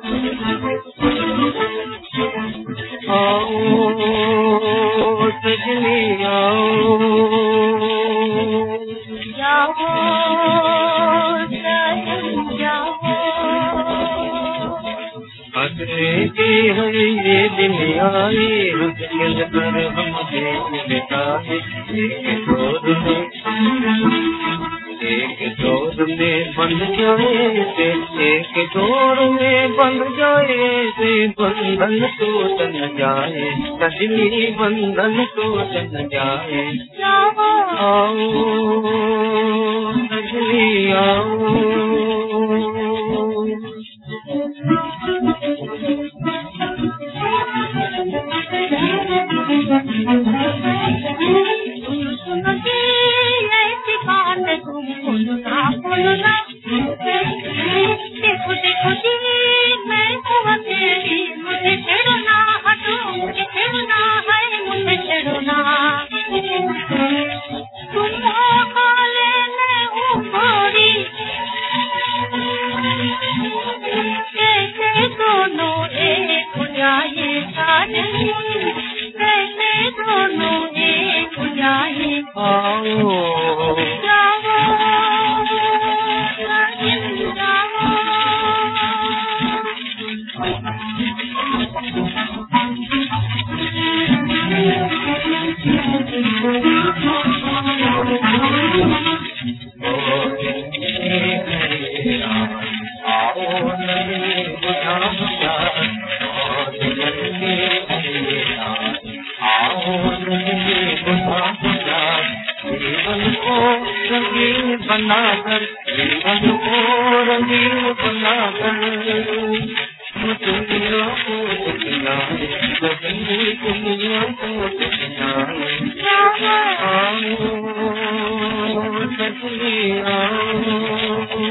आओ सजनी आओ, जाओ सजन जाओ, हंसने है ये दिन आए, हंस मिल कर हम देख बिताए, एक दौर में बंध जाए से, एक दौर में बंध जाए से, बंधन टूट न जाए सजनी, बंधन टूट न जाए। आओ सजनी आओ, देखो देखो जी मैं हूँ तेरी, मुझे छेड़ो ना, हटो मुझे छेड़ो ना, है मुझे छेड़ो ना, तुम काले मैं हूँ गोरी, कैसे दोनों एक हो जाए साजन, कैसे दोनों एक हो जाए। आओ रंगीन बनाकर, जीवन को रंगीन बनाकर, दुनिया को दिखलाए, दुनिया को दिखलाए। आओ सजनी आओ,